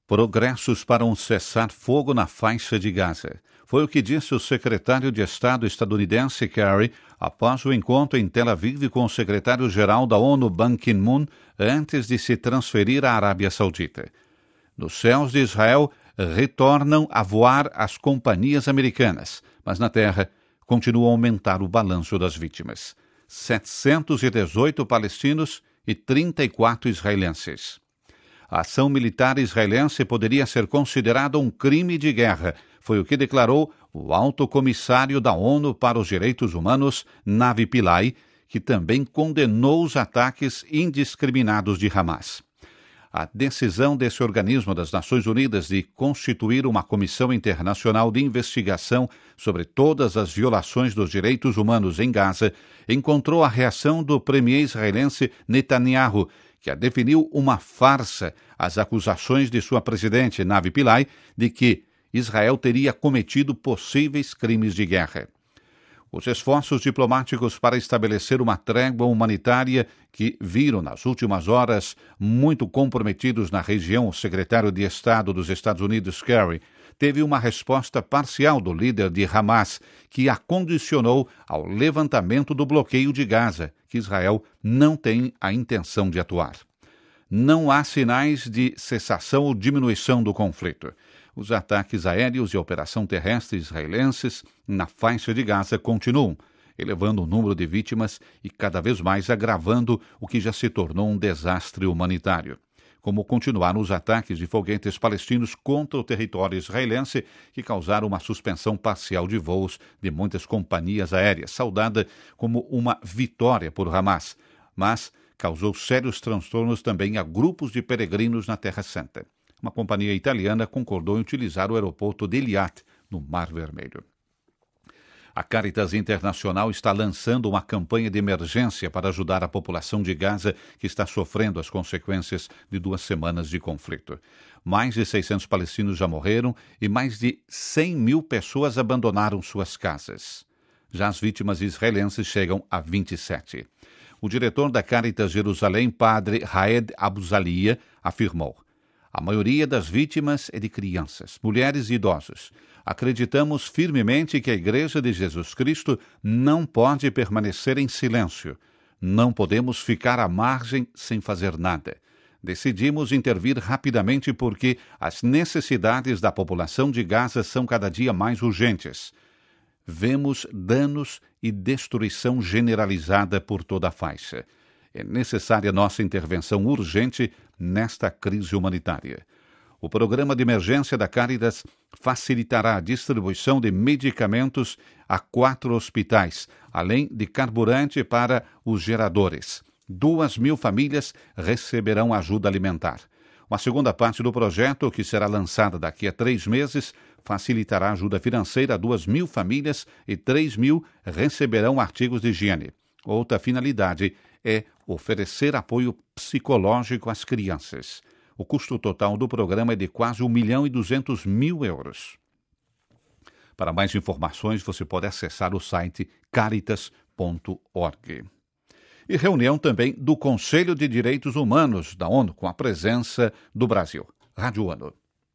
Progressos para um cessar-fogo na faixa de Gaza. Foi o que disse o secretário de Estado estadunidense Kerry após o encontro em Tel Aviv com o secretário-geral da ONU Ban Ki-moon antes de se transferir à Arábia Saudita. Nos céus de Israel retornam a voar as companhias americanas, mas na terra continua a aumentar o balanço das vítimas. 718 palestinos e 34 israelenses. A ação militar israelense poderia ser considerada um crime de guerra, foi o que declarou o alto comissário da ONU para os Direitos Humanos, Navi Pillay, que também condenou os ataques indiscriminados de Hamas. A decisão desse organismo das Nações Unidas de constituir uma comissão internacional de investigação sobre todas as violações dos direitos humanos em Gaza encontrou a reação do premier israelense Netanyahu, que a definiu uma farsa às acusações de sua presidente, Navi Pillay, de que Israel teria cometido possíveis crimes de guerra. Os esforços diplomáticos para estabelecer uma trégua humanitária que viram nas últimas horas muito comprometidos na região o secretário de Estado dos Estados Unidos, Kerry, teve uma resposta parcial do líder de Hamas, que a condicionou ao levantamento do bloqueio de Gaza, que Israel não tem a intenção de atuar. Não há sinais de cessação ou diminuição do conflito. Os ataques aéreos e a operação terrestre israelenses na faixa de Gaza continuam, elevando o número de vítimas e cada vez mais agravando o que já se tornou um desastre humanitário. Como continuaram os ataques de foguetes palestinos contra o território israelense, que causaram uma suspensão parcial de voos de muitas companhias aéreas, saudada como uma vitória por Hamas, mas causou sérios transtornos também a grupos de peregrinos na Terra Santa. Uma companhia italiana concordou em utilizar o aeroporto de Eilat, no Mar Vermelho. A Caritas Internacional está lançando uma campanha de emergência para ajudar a população de Gaza, que está sofrendo as consequências de 2 semanas de conflito. Mais de 600 palestinos já morreram e mais de 100 mil pessoas abandonaram suas casas. Já as vítimas israelenses chegam a 27. O diretor da Caritas Jerusalém, padre Raed Abuzalia, afirmou: a maioria das vítimas é de crianças, mulheres e idosos. Acreditamos firmemente que a Igreja de Jesus Cristo não pode permanecer em silêncio. Não podemos ficar à margem sem fazer nada. Decidimos intervir rapidamente porque as necessidades da população de Gaza são cada dia mais urgentes. Vemos danos e destruição generalizada por toda a faixa. É necessária nossa intervenção urgente nesta crise humanitária. O programa de emergência da Caritas facilitará a distribuição de medicamentos a 4 hospitais, além de carburante para os geradores. 2.000 famílias receberão ajuda alimentar. Uma segunda parte do projeto, que será lançada daqui a 3 meses, facilitará ajuda financeira a 2.000 famílias e 3.000 receberão artigos de higiene. Outra finalidade é oferecer apoio psicológico às crianças. O custo total do programa é de quase 1.200.000 euros. Para mais informações, você pode acessar o site caritas.org. E reunião também do Conselho de Direitos Humanos da ONU, com a presença do Brasil. Rádio ONU.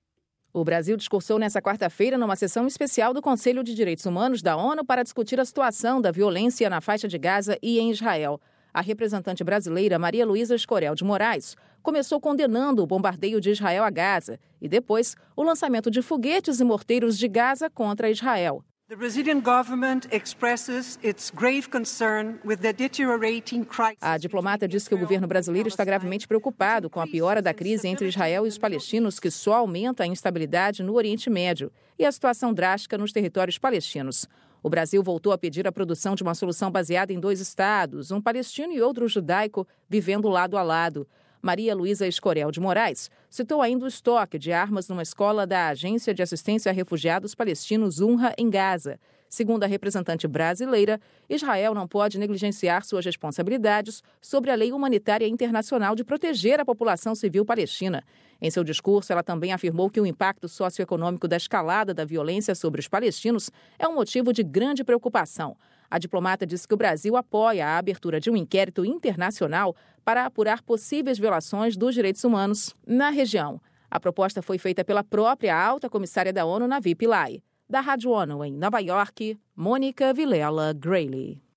O Brasil discursou nesta quarta-feira numa sessão especial do Conselho de Direitos Humanos da ONU para discutir a situação da violência na faixa de Gaza e em Israel. A representante brasileira Maria Luísa Escorel de Moraes começou condenando o bombardeio de Israel a Gaza e depois o lançamento de foguetes e morteiros de Gaza contra Israel. The Brazilian government expresses its grave concern with the deteriorating crisis. A diplomata disse que o governo brasileiro está gravemente preocupado com a piora da crise entre Israel e os palestinos, que só aumenta a instabilidade no Oriente Médio e a situação drástica nos territórios palestinos. O Brasil voltou a pedir a produção de uma solução baseada em 2 estados, um palestino e outro judaico, vivendo lado a lado. Maria Luísa Escorel de Moraes citou ainda o estoque de armas numa escola da Agência de Assistência a Refugiados Palestinos UNRWA em Gaza. Segundo a representante brasileira, Israel não pode negligenciar suas responsabilidades sobre a lei humanitária internacional de proteger a população civil palestina. Em seu discurso, ela também afirmou que o impacto socioeconômico da escalada da violência sobre os palestinos é um motivo de grande preocupação. A diplomata disse que o Brasil apoia a abertura de um inquérito internacional para apurar possíveis violações dos direitos humanos na região. A proposta foi feita pela própria alta comissária da ONU, Navi Pillay. Da Rádio ONU em Nova York, Mônica Vilela Grayley.